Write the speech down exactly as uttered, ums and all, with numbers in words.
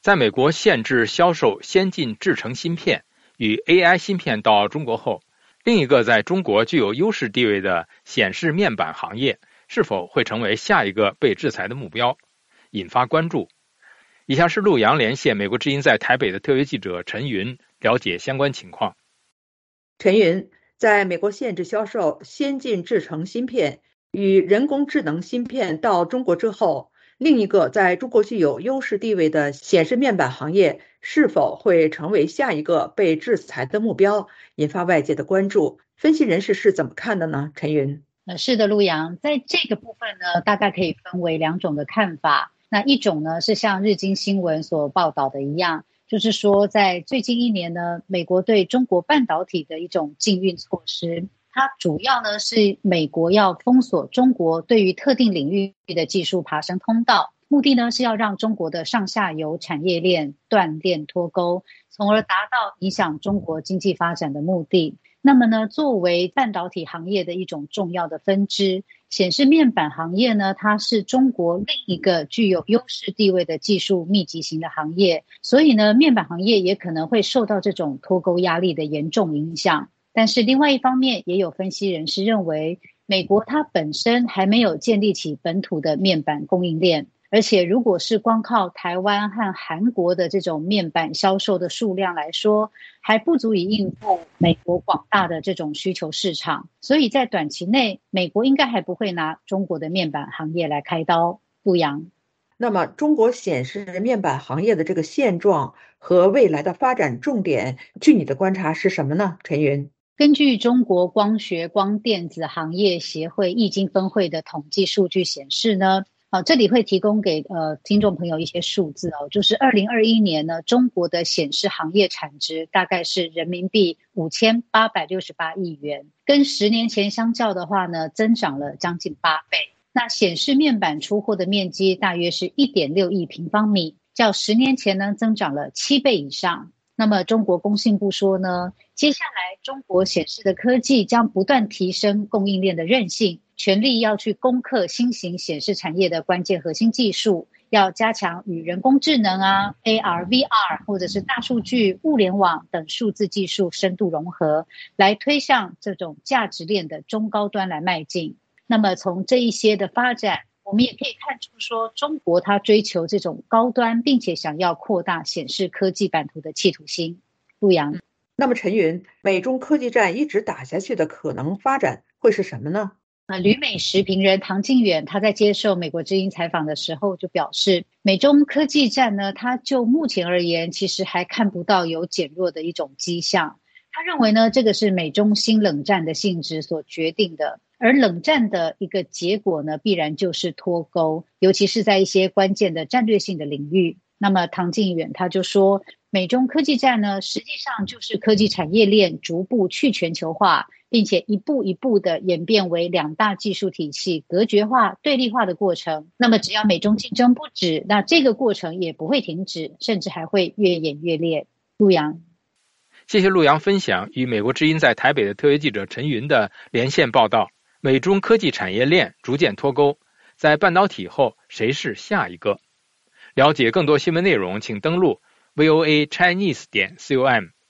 在美国限制销售先进制程芯片与 A I 芯片到中国后，另一个在中国具有优势地位的显示面板行业是否会成为下一个被制裁的目标，引发关注。以下是陆洋连线美国之音在台北的特约记者陈云，了解相关情况。 陈云，在美国限制销售先进制程芯片与人工智能芯片到中国之后，另一个在中国具有优势地位的显示面板行业是否会成为下一个被制裁的目标，引发外界的关注。分析人士是怎么看的呢？陈云。 呃，是的，陆洋，在这个部分呢，大概可以分为两种的看法。那一种呢，是像日经新闻所报道的一样，就是说在最近一年呢，美国对中国半导体的一种禁运措施，它主要呢是美国要封锁中国对于特定领域的技术爬升通道，目的呢是要让中国的上下游产业链断链脱钩，从而达到影响中国经济发展的目的。那么呢，作为半导体行业的一种重要的分支，显示面板行业呢，它是中国另一个具有优势地位的技术密集型的行业，所以呢，面板行业也可能会受到这种脱钩压力的严重影响。但是另外一方面，也有分析人士认为，美国它本身还没有建立起本土的面板供应链，而且如果是光靠台湾和韩国的这种面板销售的数量来说，还不足以应付美国广大的这种需求市场，所以在短期内，美国应该还不会拿中国的面板行业来开刀。陆洋。 那么中国显示面板行业的这个现状和未来的发展重点，据你的观察是什么呢？陈云。 根据中国光学光电子行业协会易经分会的统计数据显示呢，好，这里会提供给呃听众朋友一些数字哦，就是二零二一年呢，中国的显示行业产值大概是人民币五千八百六十八亿元，跟十年前相较的话呢，增长了将近八倍。那显示面板出货的面积大约是 一点六亿平方米，较十年前呢增长了七倍以上。那么中国工信部说呢，接下来中国显示的科技将不断提升供应链的韧性，全力要去攻克新型显示产业的关键核心技术，要加强与人工智能啊、A R、V R 或者是大数据、物联网等数字技术深度融合，来推向这种价值链的中高端来迈进。那么从这一些的发展，我们也可以看出说，中国它追求这种高端，并且想要扩大显示科技版图的企图心。陆洋。 那么陈云，美中科技战一直打下去的可能发展会是什么呢？ 呃，旅美时评人唐靖远他在接受美国之音采访的时候就表示，美中科技战呢，他就目前而言，其实还看不到有减弱的一种迹象。他认为呢，这个是美中新冷战的性质所决定的，而冷战的一个结果呢，必然就是脱钩，尤其是在一些关键的战略性的领域。那么唐靖远他就说，美中科技战呢，实际上就是科技产业链逐步去全球化，并且一步一步的演变为两大技术体系隔绝化、对立化的过程。那么只要美中竞争不止，那这个过程也不会停止，甚至还会越演越烈。陆洋。 谢谢陆洋分享与美国之音在台北的特约记者陈云的连线报道。美中科技产业链逐渐脱钩，在半导体后谁是下一个？了解更多新闻内容，请登录 V O A Chinese 点 com。